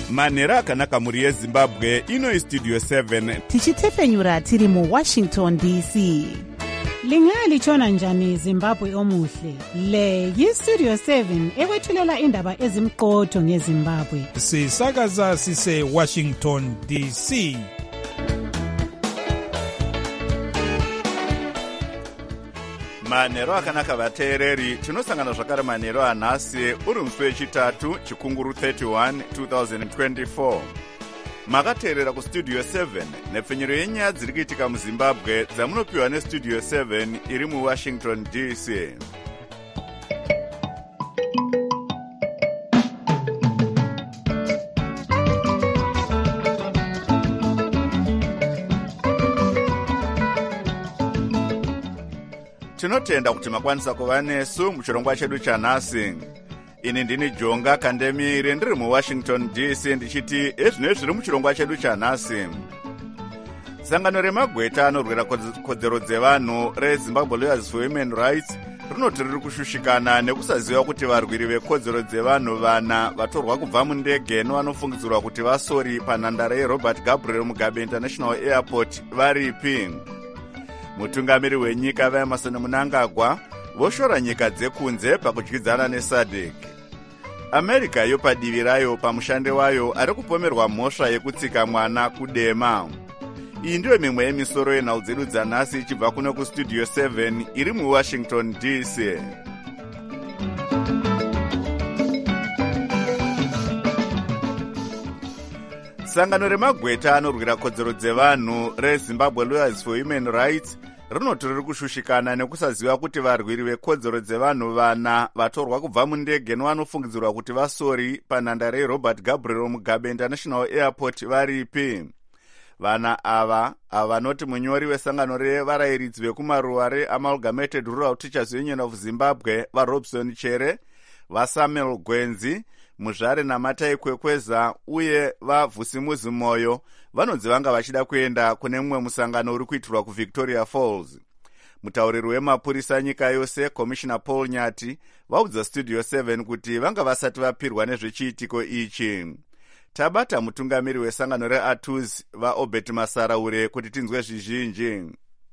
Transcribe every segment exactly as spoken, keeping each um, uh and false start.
manhero akanaka muri yezimbabwe. Ino istudio seven tichitefenyura tiri mu Washington D C. Lingalitshona njani Zimbabwe omuhle? Le yistudio seven ekwethulela indaba ezimqotho ngeZimbabwe. Sisakaza sise Washington D C. manhero akanaka vateereri, tinosangana zvakare manhero anhasi uri musi wechitatu chikunguru thirty-one twenty twenty-four. Makateerera kustudio seven nepfenyero yenyaya dziri kuitika muZimbabwe dzamunopiwa nestudio seven iri muWashington D C. Tinotenda kuti makwanisa kuva nesu muchirongwa chedu chanhasi. Ini ndini Jonga Kandemire ndiri muWashington D C ndichiti ezvino zviri muchirongwa chedu chanhasi. Sangano remagweta anorwira kodzero dzevanhu reZimbabwe Lawyers for Human Rights rinoti riri kushushikana nekusaziva kuti varwiri vekodzero dzevanhu vana vatorwa kubva mundege nevanofungidzirwa kuti vasori panhandare yeRobert Gabriel Mugabe International Airport varipi. Mutungamiri wenyika vaEmerson Mnangagwa voshora nyika dzekunze pakudyidzana neSADC. America yopadivi rayo pamushande wayo ari kupomerwa mhosva yekutsika mwana kudema. Iyi ndiyo mimwe yemisoro yenhau dzedu dzanhasi ichibva kuno kustudio seven iri muWashington D C. Sangano remagweta anorwira kodzero dzevanhu reZimbabwe Lawyers for Human Rights rinoti riri kushushikana nekusaziva kuti varwiri vekodzero dzevanhu vana vatorwa kubva mundege nevanofungidzirwa kuti vasori panhandare yeRobert Gabriel Mugabe International Airport varipi. Vana ava avanoti munyori wesangano revarayiridzi vekumaruva reAmalgamated Rural Teachers Union of Zimbabwe vaRobson Chere, vaSamuel Gwenzi, Muzvare naMatai Kwekweza uye vaVhusimuzi Moyo vanonzi vanga vachida kuenda kune mumwe musangano uri kuitirwa kuVictoria Falls. Mutauriri wemapurisa nyika yose Commissioner Paul Nyati vaudza Studio seven kuti vanga vasati vapirwa nezvechiitiko ichi. Tabata mutungamiri wesangano reATUS vaObert Masaraure kuti tinzwe zvizhinji.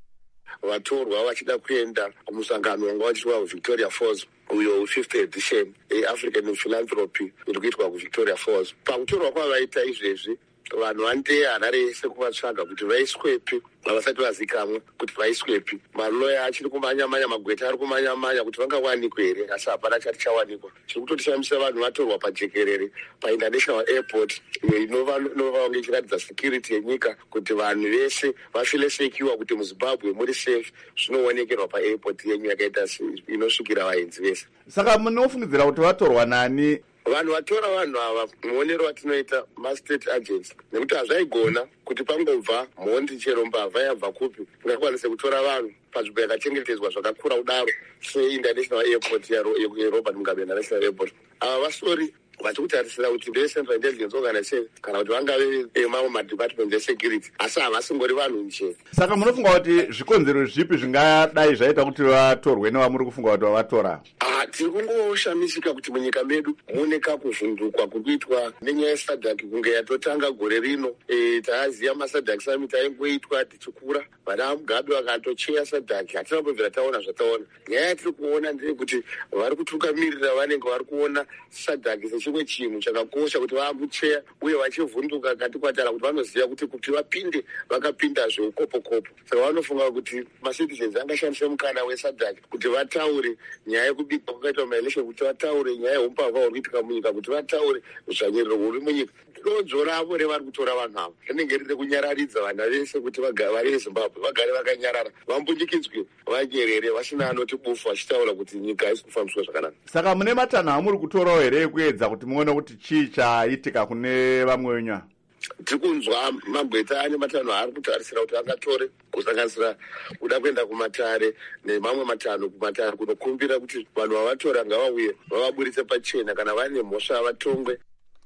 Vatorwa vachida kuenda kumusangano wanga wachiitwa kuVictoria Falls uyo fifth edition yeAfrican Philanthropy iri kuitwa kuVictoria Falls. Pakutorwa kwavaita izvezvi vanhu vandeya hanare yese kuvatsvaga kuti vaiswepi havasati vazikamwa kuti vaiswepi. Maloya achiri kumanya-manya, magweta ari kumanya-manya kuti vangawanikwa here, asi hapana chati chawanikwa. Chiri kutotishamisira vanhu vatorwa pajekerere paInternational Airport inova vange ichiratidza security yenyika kuti vanhu vese vafile sekiwa kuti muZimbabwe muri safe zvinowanekerwa paairport yenyu yakaita inosvikira vaenzi vese. Saka munofungidzira kuti vatorwa nani? Vanhu vatora vanhu ava muonero watinoita mastate agents nekuti hazvaigona kuti pangobva mhondi chero mbavha yabva kupi ingakwanise kutora vanhu panzvimbo yakachengetedzwa zvakakura kudaro seInternational Airport yeRobert Mugabe International Airport. Ava vasori vachikutarisira kuti ndeCentral Intelligence Organization kana kuti vangave emamwe madepartment esecurity, asi havasingori vanhu nje. Saka munofunga kuti zvikonzero zvipi zvingadai zvaita kuti vatorwe nevamuri kufunga kuti vavatora? Ah, tiri kungoshamisika kuti munyika medu mune kakuvhundukwa kurikuitwa nenyaya yeSADC kunge yatotanga gore rino. E, taaziya maSADC summit aingoitwa tichikura, vana Mugabe vakatocheya SADC, hatina kubvira taona zvataona. Nyaya yatiri kuona ndeyekuti vari kutungamirira vanenge vari kuona SADC sechimwe chinhu chakakosha kuti vaambucheya uye vachivhunduka kati kwatara kuti vanoziva kuti kuti vapinde vakapinda zveukopo-kopo. Saka vanofunga kuti macitizens angashandise mukana weSADC kuti vataure nyaya yekubikwa kwakaitwa maelection, kuti vataure nyaya yeumbavha huri kuitika munyika, kuti vataure zvanyerero huri munyika. Rodzo ravo revari kutora vanhu ava rinenge riri kunyararidza vana vese kuti vari veZimbabwe vagare vakanyarara, vambunyikidzwe, vanyerere, vasina anoti bufu vachitaura kuti nyika haisi kufambiswa zvakanaka. Saka mune matanho amuri kutorawo here ekuedza kuti muone kuti chii chaitika kune vamwe venyu? Tiri kunzwa magweta ane matanho ari kutarisira kuti angatore, kusanganisira kuda kuenda kumatare nemamwe matanho kumatare kunokumbira kuti vanhu vavatora ngavauye vavaburitse pachena, kana vane mhosva vatongwe.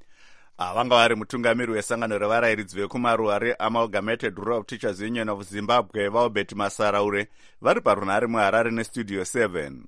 Vanga vari mutungamiri wesangano revarayiridzi vekumaruva reAmalgamated Rural Teachers Union of Zimbabwe vaObert Masaraure vari parunhare muHarare nestudio seven.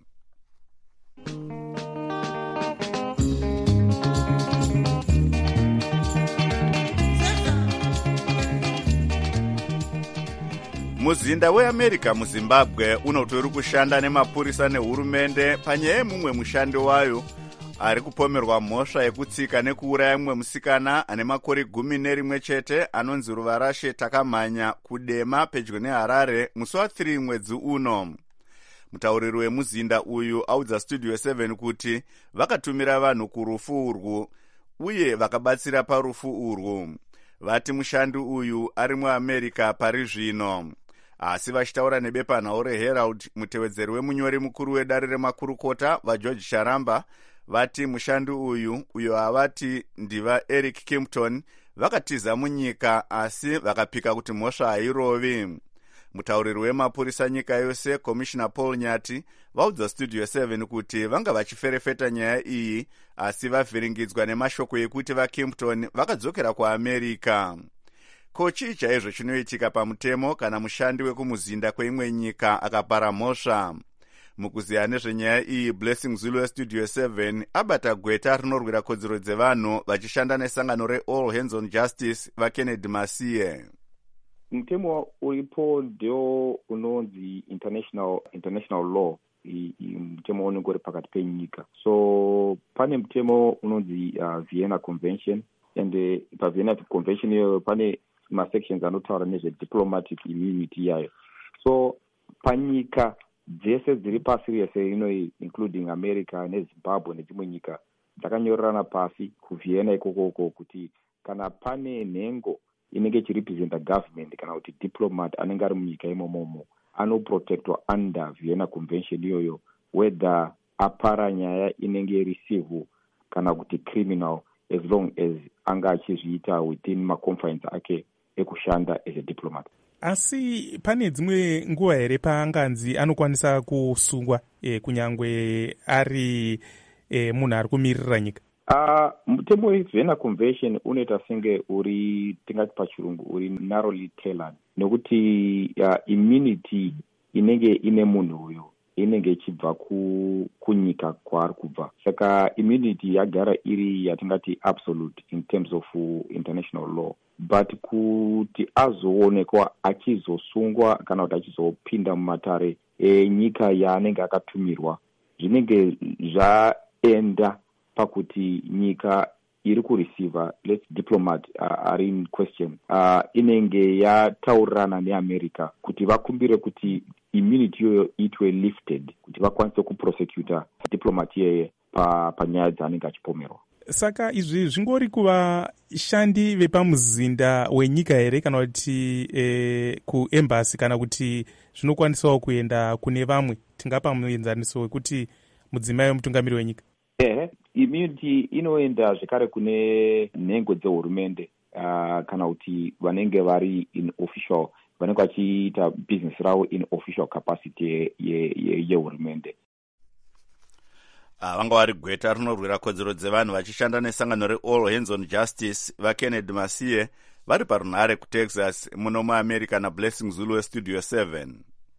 muzinda weamerica muzimbabwe unotori kushanda nemapurisa nehurumende panyaya yemumwe mushandi wayo ari kupomerwa mhosva yekutsika nekuuraya mumwe musikana ane makore gumi nerimwe chete anonzi Ruvarashe Takamhanya kudema pedyo neHarare musi wa3 mwedzi uno. Mutauriri wemuzinda uyu audza Studio seven kuti vakatumira vanhu kurufu urwu uye vakabatsira parufu urwu. Vati mushandi uyu ari muAmerica pari zvino. Asi vachitaura nebepanhau reHerald, mutevedzeri wemunyori mukuru wedare remakurukota vaGeorge Sharamba vati mushandi uyu uyo havati ndiva Eric Kimpton vakatiza munyika asi vakapika kuti mhosva hairovi. Mutauriri wemapurisa nyika yose Commissioner Paul Nyati vaudza Studio seven kuti vanga vachiferefeta nyaya iyi asi vavhiringidzwa nemashoko ekuti vaKimpton vakadzokera kuAmerica. Ko chii chaizvo chinoitika pamutemo kana mushandi wekumuzinda kweimwe nyika akapara mhosva? Mukuziya nezvenyaya iyi, Blessing Zulu weStudio seven abata gweta rinorwira kodzero dzevanhu vachishanda nesangano reAll Hands on Justice vaKennedy Masiye. Mtemo uripo ndio unonzi international international law, mtemo unenge uri pakati penyika. So pane mtemo unonzi uh, Vienna Convention, and uh, pa Vienna Convention iyo pane masections anotaura nezve diplomatic immunity yayo. So panyika dzese dziri pasi rese ino, including America neZimbabwe nedzimwe nyika, dzakanyorerana pasi kuVienna ikoko kuti kana pane nhengo inenge ichirepresenta government kana kuti diplomat anenge ari munyika imomomo anoprotectwa under Vienna Convention iyoyo, whether apara nyaya inenge receive kana kuti criminal, as long as anga achizviita within maconference ake ekushanda as a diplomat. Asi pane dzimwe nguva here paanganzi anokwanisa kusungwa e, kunyangwe ari e, munhu ari kumirira nyika? Uh, mutemo weVienna Convention unoita senge uri, tingati pachirungu, uri narrowly tailored, nokuti uh, immunity inenge ine munhu uyo inenge ichibva ku, kunyika kwaari kubva. Saka immunity yagara iri yatingati absolute in terms of uh, international law. But kuti azoonekwa achizosungwa kana kuti achizopinda mumatare enyika yaanenge akatumirwa, zvinenge zvaenda pakuti nyika iri kureceiva, let's diplomat uh, are in question, uh, inenge yataurirana neAmerica kuti vakumbire kuti immunity iyoyo itwe lifted kuti vakwanise kuprosecuta diplomat iyeye panyaya dzaanenge achipomerwa. Saka izvi zvingori kuva shandi vepamuzinda wenyika here kana kuti e, kuembassy, kana kuti zvinokwanisawo kuenda kune vamwe, tingapa muenzaniso wekuti mudzimai wemutungamiri wenyika? Ehe, immunity inoenda zvekare kune nhengo dzehurumende, uh, kana kuti vanenge vari in official, vanenge vachiita business ravo in official capacity yehurumende. Ye, ye Uh, vanga vari gweta rinorwira kodzero dzevanhu vachishanda nesangano reAll Hands on Justice vaKennedy Masiye vari parunhare kuTexas muno muAmerica naBlessing Zulu weStudio seven.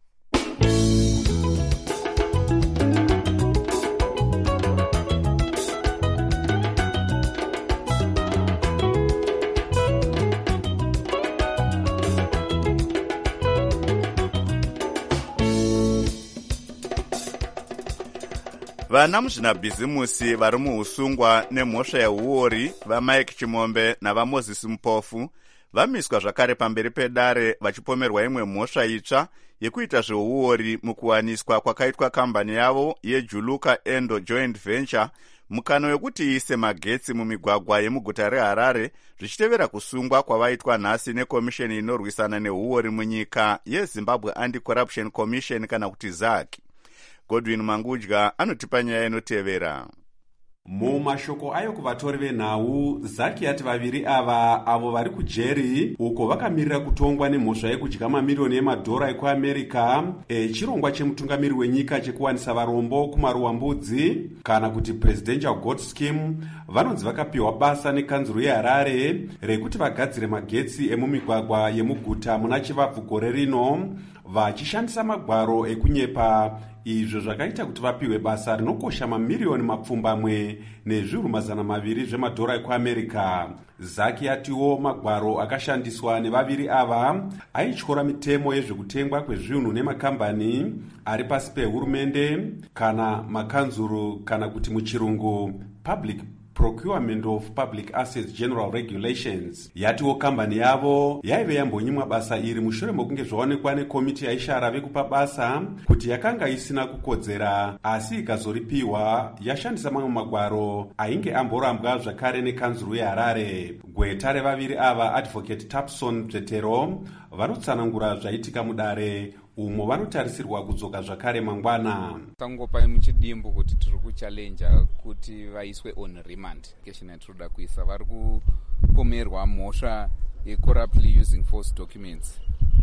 Vana muzvinabhizimusi vari muusungwa nemhosva yeuori vaMike Chimombe navaMoses Mupofu vamiswa zvakare pamberi pedare vachipomerwa imwe mhosva itsva yekuita zveuori mukuwaniswa kwakaitwa kambani yavo yeJuluka Endo Joint Venture mukano wekuti iise magetsi mumigwagwa yemuguta reHarare, zvichitevera kusungwa kwavaitwa nhasi nekomisheni inorwisana neuori munyika yeZimbabwe Anti-Corruption Commission kana kuti zaki. Godwin Mangudya anotipa nyaya inotevera. Mumashoko ayo kuvatori venhau, Zaki yati vaviri ava avo vari kujeri uko vakamirira kutongwa nemhosva yekudya mamirioni emadhora ekuAmerica echirongwa chemutungamiri wenyika chekuwanisa varombo kumaruwambudzi kana kuti Presidential God Scheme, vanonzi vakapiwa basa nekanzuro yeHarare rekuti vagadzire magetsi emumigwagwa yemuguta muna chivabvu gore rino. vachishandisa magwaro ekunyepa, izvo zvakaita kuti vapiwe basa rinokosha mamiriyoni mapfumbamwe nezviuru mazana maviri zvemadhora ekuamerica. Zaki atiwo magwaro akashandiswa nevaviri ava aityora mitemo yezvekutengwa kwezvinhu nemakambani ari pasi pehurumende kana makanzuru, kana kuti muchirungu Public Procurement of Public Assets General Regulations. Yatiwo kambani yavo yaive yambonyimwa basa iri mushure mokunge zvaonekwa nekomiti yaishara vekupa basa kuti yakanga isina kukodzera, asi ikazoripiwa yashandisa mamwe magwaro ainge amborambwa zvakare nekanzuru yeHarare. Gweta revaviri ava, Advocate Tapson Bzetero, vanotsanangura zvaitika mudare umo vanotarisirwa kudzoka zvakare mangwana. Tangopa muchidimbu kuti tiri kuchallenja kuti vaiswe on remand. Keshina yatinoda kuisa vari kupomerwa mhosva yecorruptly using false documents.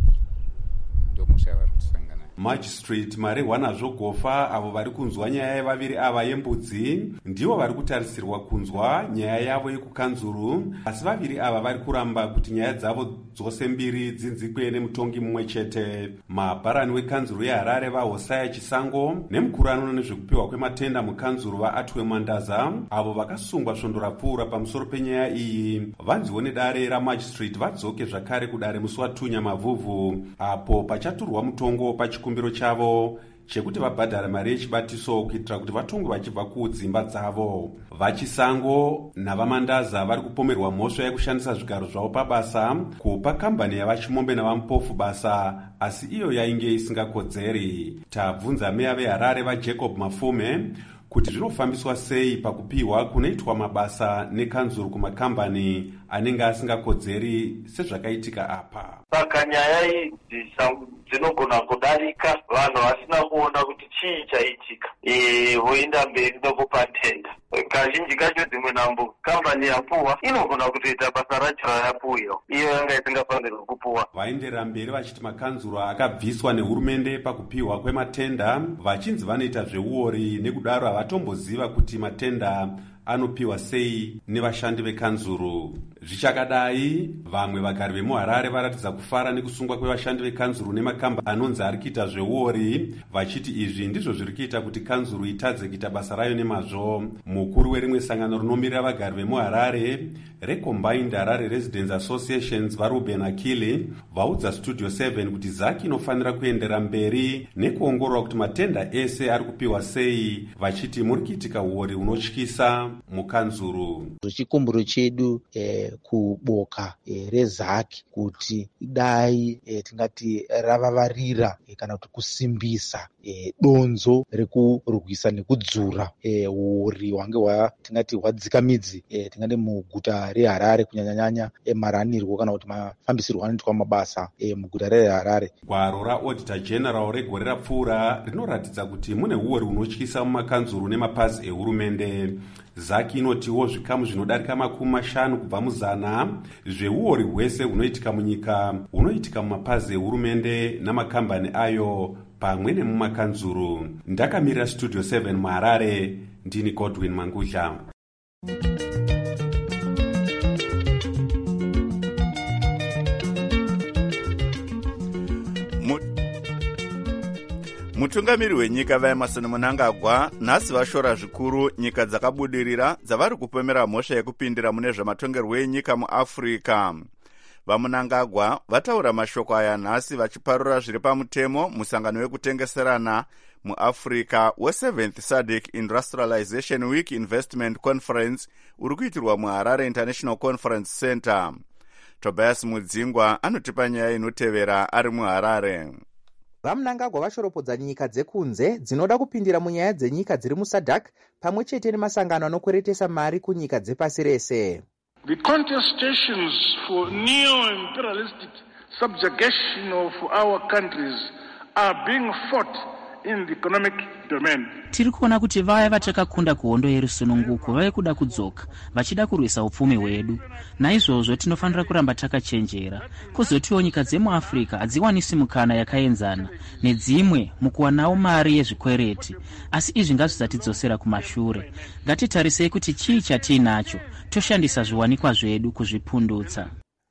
Ndio mhosva yavari kutisangana. Magistrate Marijuana Zvogofa, avo vari kunzwa nyaya yevaviri ava yembudzi, ndivo vari kutarisirwa kunzwa nyaya yavo yekukanzuru, asi vaviri ava vari kuramba kuti nyaya dzavo dzose mbiri dzinzikwe nemutongi mumwe chete. Mabharani wekanzuru yeHarare vaHosaya Chisango nemukuru anoona nezvekupiwa kwematenda mukanzuru vaAtwe Mandaza, avo vakasungwa svondo rapfuura pamusoro penyaya iyi, vanziwo nedare ramagistrate vadzoke zvakare kudare musi watunya mavhuvhu, apo pachaturwa mutongo pachi chikumbiro chavo chekuti vabhadhara mari yechibatiso kuitira kuti vatongwe vachibva kudzimba dzavo. VaChisango navaMandaza vari kupomerwa mhosva yekushandisa zvigaro zvavo pabasa kupa kambani yavaChimombe navaMupofu basa, asi iyo yainge isingakodzeri. Tabvunza meya veHarare vaJacob Mafume kuti zvinofambiswa sei pakupiwa kunoitwa mabasa nekanzuru kumakambani anenge asingakodzeri sezvakaitika apa. Saka nyaya idzi dzinogona kudarika vanhu vasina kuona kuti chii chaitika, e, voenda mberi nokupa tenda. Kazhinji kacho dzimwe nambo kambani yapuwa inogona kutoita basa racho rayapuwa, iyo yanga isingafanirwi kupuwa. Vaenderera mberi vachiti makanzuru akabviswa nehurumende pakupiwa kwematenda vachinzi vanoita zveuori, nekudaro havatomboziva kuti matenda anopiwa sei nevashandi vekanzuru. Zvichakadai, vamwe vagari vemuHarare varatidza kufara nekusungwa kwevashandi vekanzuru nemakamba anonzi ari kuita zveuori, vachiti izvi ndizvo zviri kuita kuti kanzuru itadze kuita basa rayo nemazvo. Mukuru werimwe sangano rinomirira vagari vemuHarare reCombined Harare Residents Associations vaRuben Akili vaudza Studio seven kuti Zaki inofanira kuendera mberi nekuongorora kuti matenda ese ari kupiwa sei, vachiti muri kuitika uori unotyisa mukanzuru. Chikumbiro chedu eh, kuboka eh, rezaki kuti dai eh, tingati ravavarira eh, kana kuti kusimbisa eh, donzo rekurwisa nekudzura eh, uori wange wa tingati hwadzika midzi eh, tingati muguta reHarare, kunyanyanyanya eh, maranirwo kana kuti mafambisirwo anoitwa mabasa eh, muguta reHarare. Gwaro raAuditor General regore rapfuura rinoratidza kuti mune uori unotyisa mumakanzuru nemapazi ehurumende. Zaki inotiwo zvikamu zvinodarika makumi mashanu kubva muzana zveuori hwese hunoitika munyika hunoitika mumapazi ehurumende namakambani ayo pamwe nemumakanzuru. Ndakamirira Studio seven muHarare, ndini Godwin Mangudla. Mutungamiri wenyika vaEmerson Mnangagwa nhasi vashora zvikuru nyika dzakabudirira dzavari kupomera mhosva yekupindira mune zvematongerwo enyika muAfrica. VaMnangagwa vataura mashoko aya nhasi vachiparura zviri pamutemo musangano wekutengeserana muAfrica weseventh S A D C Industrialization Week Investment Conference uri kuitirwa muHarare International Conference Center. Tobias Mudzingwa anotipa nyaya inotevera ari muHarare. VaMnangagwa vashoropodza nyika dzekunze dzinoda kupindira munyaya dzenyika dziri muS A D C pamwe chete nemasangano anokweretesa mari kunyika dzepasi rese. The contestations for neo-imperialistic subjugation of our countries are being fought in the economic domain. Tiri kuona kuti vaya vatakakunda kuhondo yerusununguko vave kuda kudzoka vachida kurwisa upfumi hwedu. Naizvozvo tinofanira kuramba takachenjera. Kwozotiwo nyika dzemuAfrica hadziwanisi mukana yakaenzana nedzimwe mukuwanawo mari yezvikwereti, asi izvi ngazvisatidzosera kumashure. Ngatitarisei kuti chii chatiinacho toshandisa zviwanikwa zvedu kuzvipundutsa.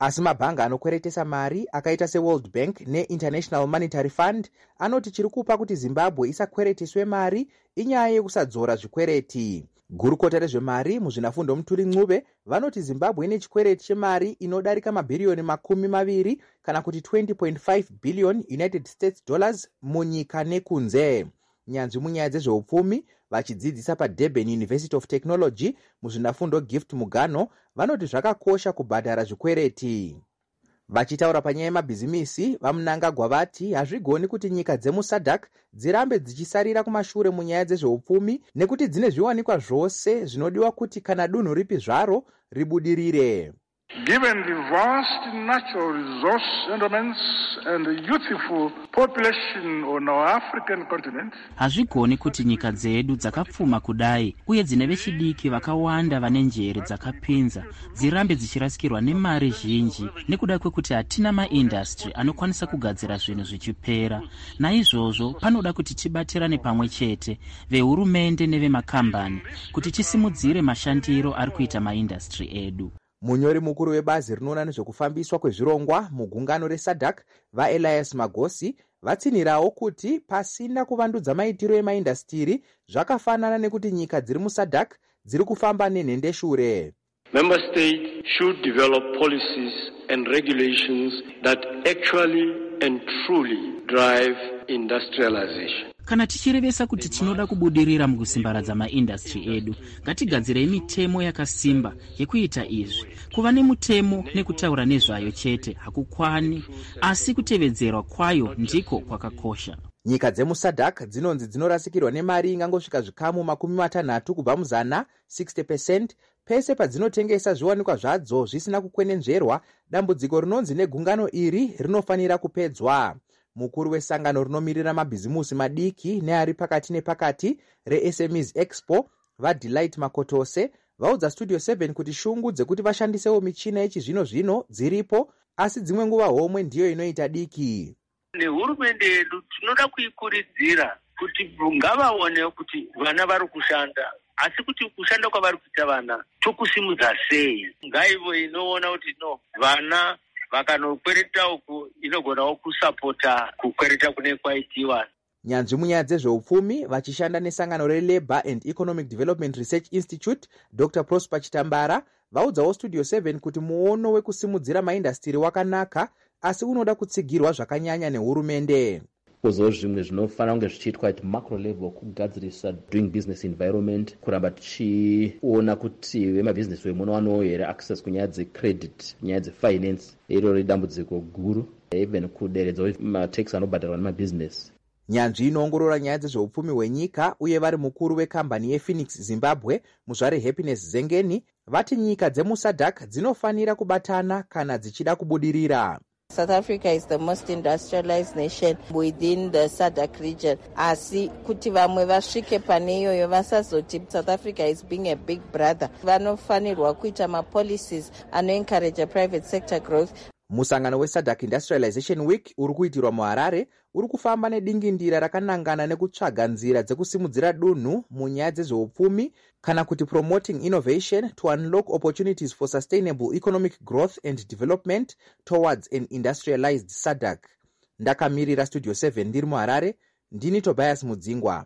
asi mabhanga anokweretesa mari akaita seworld bank neinternational monetary fund anoti chiri kupa kuti zimbabwe isakwereteswe mari inyaya yekusadzora zvikwereti. Gurukota rezvemari muzvinafundo Mutuli Ncube vanoti Zimbabwe ine chikwereti chemari inodarika mabhiriyoni makumi maviri kana kuti twenty point five billion United States dollars munyika nekunze. Nyanzvi munyaya dzezveupfumi vachidzidzisa paDurban University of Technology muzvinafundo Gift Mugano vanoti zvakakosha kubhadhara zvikwereti. Vachitaura panyaya yemabhizimisi, vaMnangagwa vati hazvigoni kuti nyika dzemusadhak dzirambe dzichisarira kumashure munyaya dzezveupfumi nekuti dzine zviwanikwa zvose zvinodiwa kuti kana dunhu ripi zvaro ribudirire. Given the vast natural resource endowments and the youthful population on our African continent, hazvigoni kuti nyika dzedu dzakapfuma kudai uye dzine vechidiki vakawanda vane njere dzakapinza dzirambe dzichirasikirwa nemari zhinji nekuda kwekuti hatina maindastry anokwanisa kugadzira zvinhu zvichipera. Naizvozvo panoda kuti tibatirane pamwe chete vehurumende nevemakambani kuti tisimudzire mashandiro ari kuita maindastry edu. Munyori mukuru webazi rinoona nezvekufambiswa kwezvirongwa mugungano resadhak vaElias Magosi vatsinirawo kuti pasina kuvandudza maitiro emaindastiri zvakafanana nekuti nyika dziri musadhak dziri kufamba nenhendeshure. Member states should develop policies and regulations that actually and truly drive industrialization. Kana tichirevesa kuti tinoda kubudirira mukusimbaradza maindastry edu, ngatigadzirei mitemo yakasimba yekuita izvi. Kuva nemutemo nekutaura nezvayo chete hakukwani, asi kutevedzerwa kwayo ndiko kwakakosha. Nyika dzemusadhak dzinonzi dzinorasikirwa nemari ingangosvika zvikamu makumi matanhatu kubva muzana sixty percent pese padzinotengesa zviwanikwa zvadzo zvisina kukwenenzverwa. Dambudziko rinonzi negungano iri rinofanira kupedzwa. Mukuru wesangano rinomirira mabhizimusi madiki neari pakati nepakati reS M Es Expo vaDelight Makotose vaudza Studio seven kuti shungu dzekuti vashandisewo michina yechizvino zvino dziripo, asi dzimwe nguva homwe ndiyo inoita diki. Nehurumende yedu tinoda kuikurudzira kuti ngavaone kuti vana vari kushanda, asi kuti kushanda kwavari kuita vana tokusimudza sei. Ngaivo inoona kuti no vana vakanokwereta uku inogonawo kusapota kukwereta kune kwaitiwa. Nyanzvi munyaya dzezveupfumi vachishanda nesangano reLabour and Economic Development Research Institute Doctor Prosper Chitambara vaudzawo Studio seven kuti muono wekusimudzira maindastiri wakanaka, asi unoda kutsigirwa zvakanyanya nehurumende. Kozowo zvimwe zvinofanira kunge zvichiitwa at macro level kugadzirisa doing business environment, kuramba tichiona kuti vemabhizinesi vemunowanawo here access kunyaya dzecredit, nyaya dzefinance. Iro redambudziko guru, even kuderedzawo matax anobhadharwa nemabhizinesi. Nyanzvi inoongorora nyaya dzezveupfumi hwenyika uye vari mukuru wekambani yePhoenix Zimbabwe muzvare Happiness Zengeni vati nyika dzemusadhak dzinofanira kubatana kana dzichida kubudirira. South Africa is the most industrialized nation within the SADC region. Asi kuti vamwe vasvike pane iyoyo vasazoti South Africa is being a big brother. Vanofanirwa kuita ma-policies ano-encourage a private sector growth. Musangano weSADC Industrialization Week uri kuitirwa muHarare uri kufamba nedingindira rakanangana nekutsvaga nzira dzekusimudzira dunhu munyaya dzezveupfumi kana kuti promoting innovation to unlock opportunities for sustainable economic growth and development towards an industrialized SADC. Ndakamirira Studio seven ndiri muHarare, ndini Tobias Mudzingwa.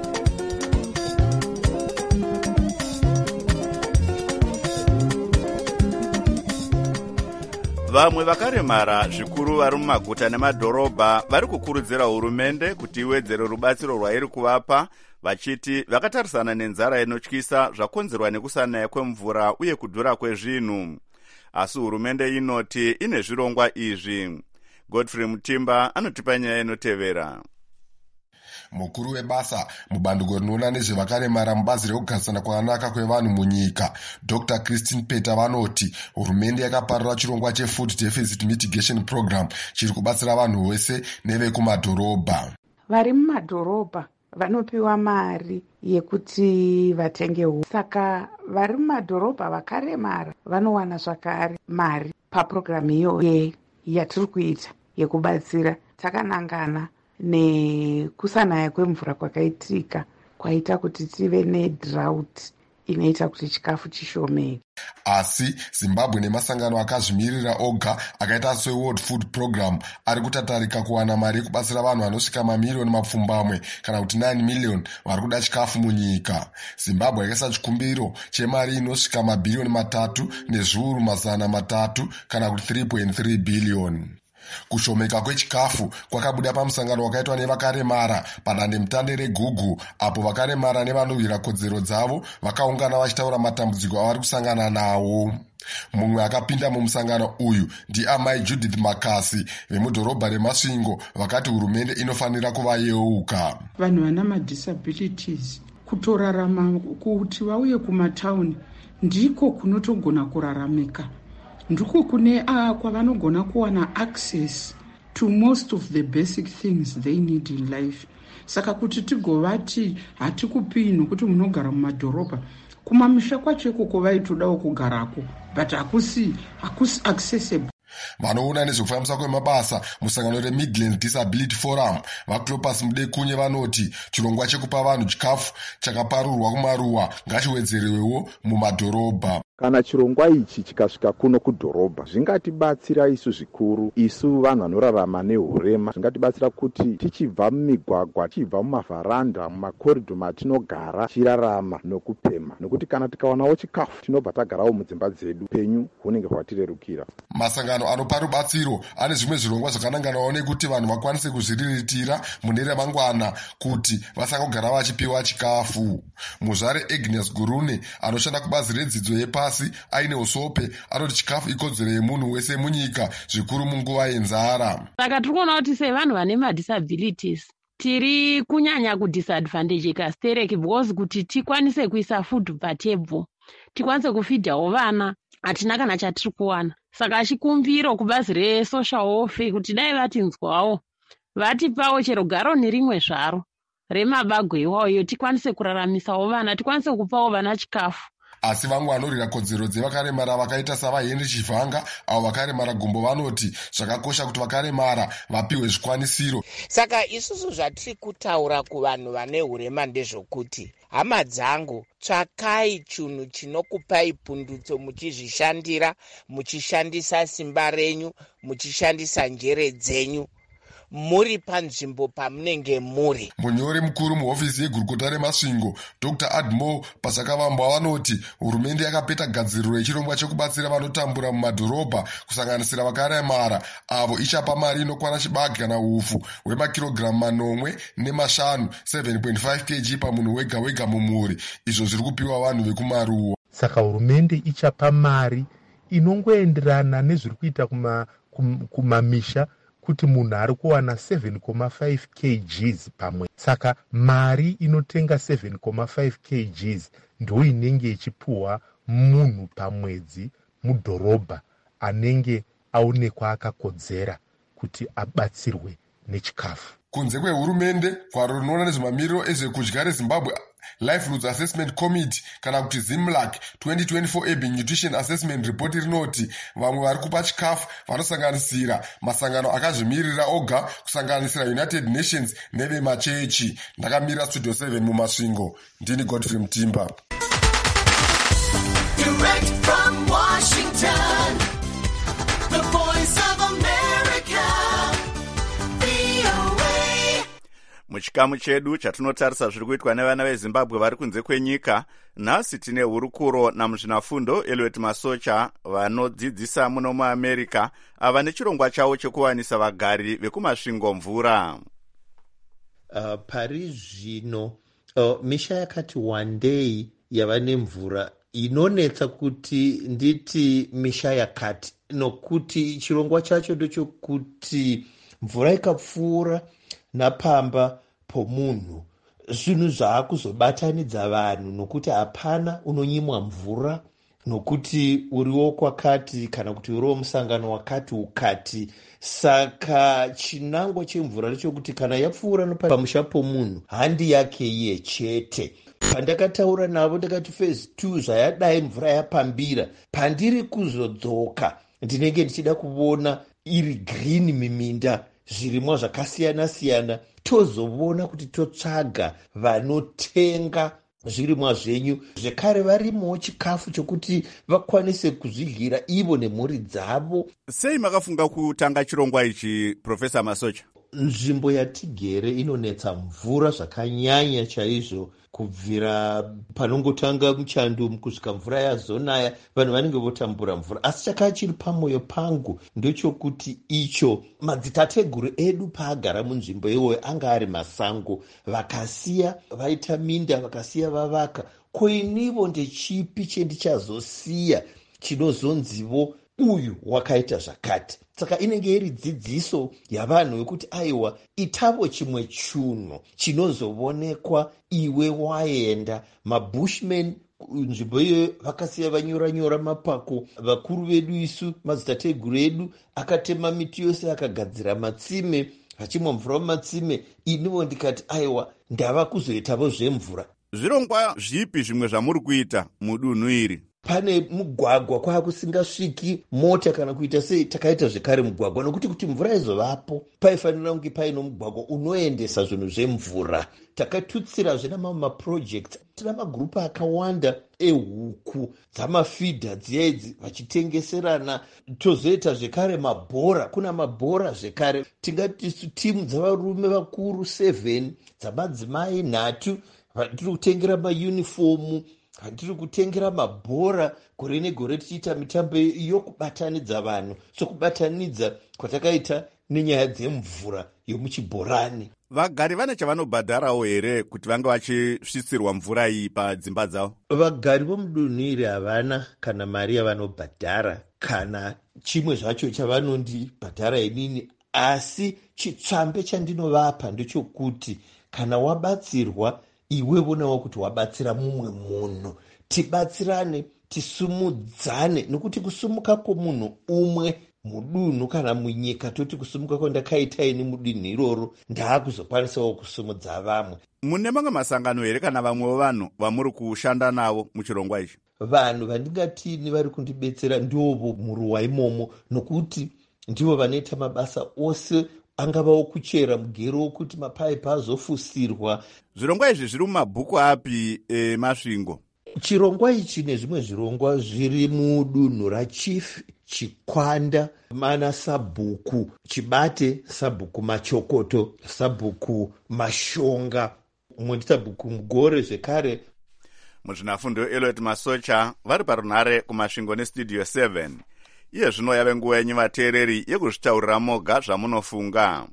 Vamwe vakaremara zvikuru vari mumaguta nemadhorobha vari kukurudzira hurumende kuti iwedzere rubatsiro rwairi kuvapa, vachiti vakatarisana nenzara inotyisa zvakonzerwa nekusanaya kwemvura uye kudhura kwezvinhu. Asi hurumende inoti ine zvirongwa izvi. Godfrey Mutimba anotipa nyaya inotevera. Mukuru webasa mubandiko rinoona nezvevakaremara mubazi rekugarisana kwakanaka kwevanhu munyika Doctor Christine Peta vanoti hurumende yakaparura chirongwa cheFood Deficit Mitigation Program chiri kubatsira vanhu vese nevekumadhorobha. Vari mumadhorobha vanopiwa mari yekuti vatenge huni, saka vari mumadhorobha vakaremara vanowana zvakare mari papurogiramu iyoyo yatiri kuita yekubatsira. Takanangana nekusanaya kwemvura kwakaitika kwaita kuti tive nedrought inoita kuti chikafu chishomeke. Asi Zimbabwe nemasangano akazvimirira oga akaita seWorld Food Program ari kutatarika kuwana mari yekubatsira vanhu vanosvika mamiliyoni mapfumbamwe kana kuti nine million vari kuda chikafu munyika. Zimbabwe yakaisa chikumbiro chemari inosvika mabhiriyoni matatu nezviuru mazana matatu kana kuti three point three billion. Kushomeka kwechikafu kwakabuda pamusangano wakaitwa nevakaremara padandemutande reGugu, apo vakaremara nevanowira kodzero dzavo vakaungana vachitaura matambudziko avari kusangana nawo. Mumwe akapinda mumusangano uyu ndiamai Judith Makasi vemudhorobha reMasvingo vakati hurumende inofanira kuvayeuka. Vanhu vana madisabilities kutorarama kuti vauye kumatauni ndiko kunotogona kuraramika, ndiko kune uh, kwavanogona kuwana access to most of the basic things they need in life. Saka kuti tigovati hatikupi nokuti munogara mumadhorobha, kumamisha kwacho ikoko vaitodawo kugarako but hakusi hakusi accessible. Vanoona nezvekufambisa kwemabasa musangano reMidlands Disability Forum vaClopas Mudekunye vanoti chirongwa chekupa vanhu chikafu chakaparurwa kumaruwa ngachiwedzerewewo mumadhorobha. Kana chirongwa ichi chikasvika kuno kudhorobha zvingatibatsira isu zvikuru, isu vanhu vanorarama nehurema. Zvingatibatsira kuti tichibva mumigwagwa, tichibva mumavharanda, mumakoridho matinogara chirarama nokupema, nokuti kana tikawanawo chikafu tinobva tagarawo mudzimba dzedu, penyu hunenge hwatirerukira. Masangano anopa rubatsiro ane zvimwe zvirongwa zvakananganawo nekuti vanhu vakwanise kuzviriritira mune ramangwana kuti vasangogara vachipiwa chikafu. Muzvare Agnes Gurune anoshanda kubazi redzidzo yepasi aine usope anoti chikafu ikodzero yemunhu wese munyika, zvikuru munguva yenzara. Saka tirikuona kuti sevanhu vane madisabilities tiri kunyanya kudisadvantageka stereki because kuti tikwanise kuisa food patable, tikwanise kufidhawo vana, hatina kana chatiri kuwana. Saka achikumbiro kubazi resocial welfare kuti dai vatinzwawo vatipawo chero garoni rimwe zvaro remabagwe iwayo tikwanise kuraramisawo vana, tikwanise kupawo vana chikafu. Asi vamwe vanorira kodzero dzevakaremara vakaita savaHenry Chivhanga avo vakaremara gumbo vanoti zvakakosha kuti vakaremara vapiwe zvikwanisiro. Saka isusu zvatiri kutaura kuvanhu vane hurema ndezvokuti hama dzangu, tsvakai chinhu chinokupai pundutso muchizvishandira, muchishandisa simba renyu, muchishandisa njere dzenyu, muri panzvimbo pamunenge muri. Munyori mukuru muhofisi yegurukota reMasvingo Doctor Admo Pasakavambwa vanoti hurumende yakapeta gadziriro yechirongwa chekubatsira vanotambura mumadhorobha kusanganisira vakaremara avo ichapa mari inokwana chibage kana ufu hwemakirogiramu manomwe nemashanu seven point five kilograms pamunhu wega wega mumhuri, izvo zviri kupiwa vanhu vekumaruwa. Saka hurumende ichapa mari inongoenderana nezviri kuita kuma, kum, kumamisha kuti munhu ari kuwana seven point five kilograms pamwe. Saka mari inotenga seven point five kilograms ndo inenge ichipuwa munhu pamwedzi mudhorobha anenge aonekwa akakodzera kuti abatsirwe nechikafu. Kunze kwehurumende, gwaro rinoona nezvemamiriro ezvekudya reZimbabwe Livelihoods Assessment Committee kana kuti ZIMLAC twenty twenty-four Urban Nutrition Assessment Report rinoti vamwe vari kupa chikafu vanosanganisira masangano akazvimirira oga kusanganisira United Nations nevemachechi. Ndakamira Studio seven muMasvingo, ndini Godfrey Mutimba. Direct from Washington, the voice of America, V O A. Muchikamu chedu chatinotarisa zviri kuitwa nevana veZimbabwe vari kunze kwenyika, nhasi tine hurukuro namuzvinafundo Elliot Masocha vanodzidzisa muno muAmerica ava nechirongwa chavo chekuwanisa vagari vekumasvingo mvura. Uh, pari zvino uh, misha yakati wandei yava nemvura inonetsa kuti nditi misha yakati, nokuti chirongwa chacho ndechokuti mvura ikapfuura napamba pomunhu zvinhu zvaakuzobatanidza vanhu, nokuti hapana unonyimwa mvura nokuti uriwo kwakati kana kuti uriwo musangano wakati ukati. Saka chinango chemvura ndechokuti kana yapfuura pamusha pomunhu handi yake iye chete. Pandakataura navo ndakati phase two zvayadai mvura yapambira, pandiri kuzodzoka ndinenge ndichida kuona iri green miminda, zvirimwa zvakasiyana siyana, tozoona kuti totsvaga vanotenga zvirimwa zvenyu, zvekare varimawo chikafu chokuti vakwanise kuzvidyira ivo nemhuri dzavo. Sei makafunga kutanga chirongwa ichi, Profesa Masocha? Nzvimbo yatigere inonetsa mvura zvakanyanya chaizvo, kubvira panongotanga muchando kusvika mvura yazonaya vanhu vanenge votambura mvura. Asi chakanga chiri pamwoyo pangu ndechokuti icho madzitateguru edu paagara munzvimbo iyoyo anga ari masango, vakasiya vaita minda, vakasiya vavaka. Koinivo ndechipi chendichazosiya chinozonzivo uyu wakaita zvakati? Saka inenge iri dzidziso yavanhu yokuti aiwa itavo chimwe chunhu chinozovonekwa iwe waenda. Mabushmen nzvimbo iyoyo vakasiya vanyora nyora mapako, vakuru vedu isu madzitateguru edu akatema miti yose akagadzira matsime, vachimwa mvura mumatsime. Inivo ndikati aiwa ndava kuzoitavo zvemvura. Zvirongwa zvipi zvimwe zvamuri kuita mudunhu iri? Pane mugwagwa kwaa kusingasviki mota kana kuita sei, takaita zvekare mugwagwa nokuti kuti mvura izovapo paifanira kunge paino mugwagwa unoendesa zvinhu zvemvura. Takatutsirazve namamwe maprojects. Tina magrupu akawanda ehuku dzamafidha dziya idzi vachitengeserana. Tozoita zvekare mabhora, kuna mabhora zvekare. Tingati timu dzavarume vakuru seven, dzamadzimai nhatu, vatiri kutengera maunifomu, hatiri kutengera mabhora. Gore negore tichiita mitambo yokubatanidza vanhu, sokubatanidza kwatakaita nenyaya dzemvura yomuchibhorani. Vagari vane chavanobhadharawo here kuti vange vachisvisirwa mvura iyi padzimba dzavo? Vagari vomudunhu iri havana kana mari yavanobhadhara kana chimwe zvacho chavanondibhadhara inini, asi chitsvambe chandinovapa ndechokuti kana wabatsirwa iwe vonawo kuti wabatsira mumwe munhu. Tibatsirane, tisumudzane, nokuti kusumuka kwomunhu umwe mudunhu kana munyika, toti kusumuka kwandakaita ini mudunhu iroro ndaakuzokwanisawo kusumudza vamwe. Mune mamwe masangano here kana vamwewo vanhu vamuri kushanda navo muchirongwa ichi? Vanhu vandingatini vari kundibetsera ndovo muruwa imomo, nokuti ndivo vanoita mabasa ose angavawo kuchera mugero wokuti mapaipi azofusirwa. Zvirongwa izvi zviri mumabhuku api emasvingo? Chirongwa ichi nezvimwe zvirongwa zviri mudunhu raChief, Chikwanda, mana sabhuku Chibate, sabhuku Machokoto, sabhuku Mashonga, umwe ndisabhuku Mugore zvekare. Muzvinafundo Elliot Masocha vari parunhare kumasvingo nestudio seven. Iye zvino yave nguva yenyu vateereri yekuzvitaurira moga zvamunofunga.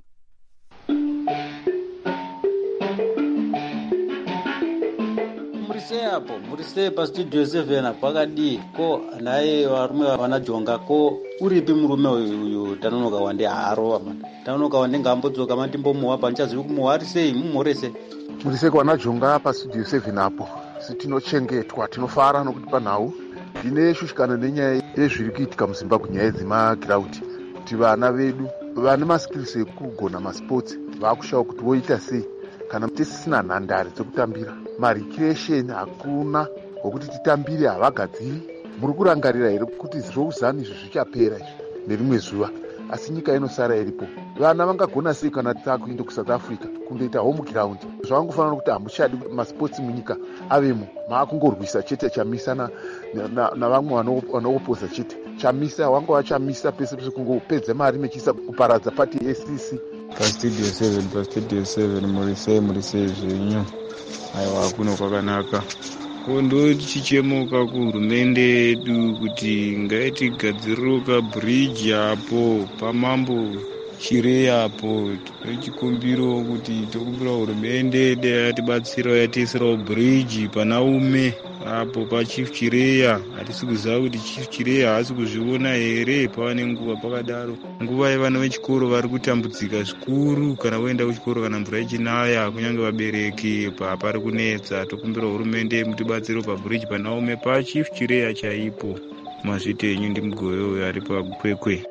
Murise apo, murise pastudio seven kwakadii ko naye varume vanajonga ko uripi murume uyu Tanonoka Wande haro man. Tanonoka Wande ngambodzoka mandimbomuwa pandichazivi kumuwa ari sei mumhorese. Murise kwanajonga pastudio seven apo. Sitinochengetwa, tinofara nokuti panhau ndine shushikana nenyaya yezviri kuitika muZimbabwe, nyaya dzemagiraundi, kuti vana vedu vane maskills ekugona masports vakushawa kuti voita sei kana tisisina nhandare dzekutambira. Marecreation hakuna wokuti titambire, havagadziri. Muri kurangarira here kuti zvouzani izvi zvichapera izvi nerimwe zuva? Asi nyika inosara iripo. Vana vangagona sei kana takuenda kuSouth Africa kundoita home ground? Zvavangofanira kuti hamuchadi masports munyika avemo, maakungorwisa chete chamisa navamwe vanopoza chete. Chamisa wanga wachamisa pese pese kungopedza mari mechisa kuparadza pati S C C. Pastudio seven, pastudio seven, murise murise zvenyu. Aiwa kuno kwakanaka. Kondo tichichemuka kuhurumende yedu kuti ngaitigadzirirewo kabhiriji apo pamambo Chire apo. Tichikumbirawo kuti tokumbira hurumende yatibatsirawo yatiisirawo bhiriji panaume apo paChief Chireya. Hatisi kuziva kuti Chief Chireya haasi kuzviona here pavane nguva pakadaro. Nguva yevana vechikoro vari kutambudzika zvikuru kana voenda kuchikoro kana mvura ichinaya, kunyange vabereki pari kunetsa. Tokumbira hurumende mutibatsirewo pabhiriji panaume paChief Chireya chaipo. Mazvitenyu ndimugoyo uyo ari pakwekwe.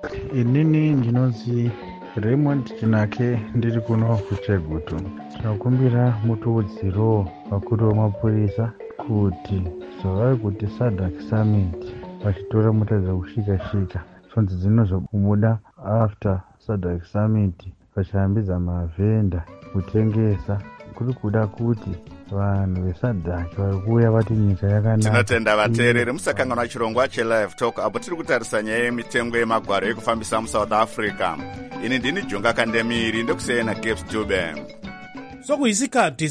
Inini ndinonzi Raymond Chinake, ndiri kuno kuChegutu. Tinokumbira mutuudziro vakuru vemapurisa kuti zvavari kuti SADC Summit vachitora mota dzekusvika-svika sonzi dzinozobuda after SADC Summit vachihambidza mavhenda kutengesa, kuri kuda kuti vanhu vesadhaki vari kuuya vati nyika yakanaka. Tinotenda vateereri musakanganwa chirongwa chelive talk apo tiri kutarisa nyaya yemitengo yemagwaro ekufambisa musouth africa. Ini ndini Jonga Kandemiri ndokusiyana Gabe Dube. Sokuyisikhathi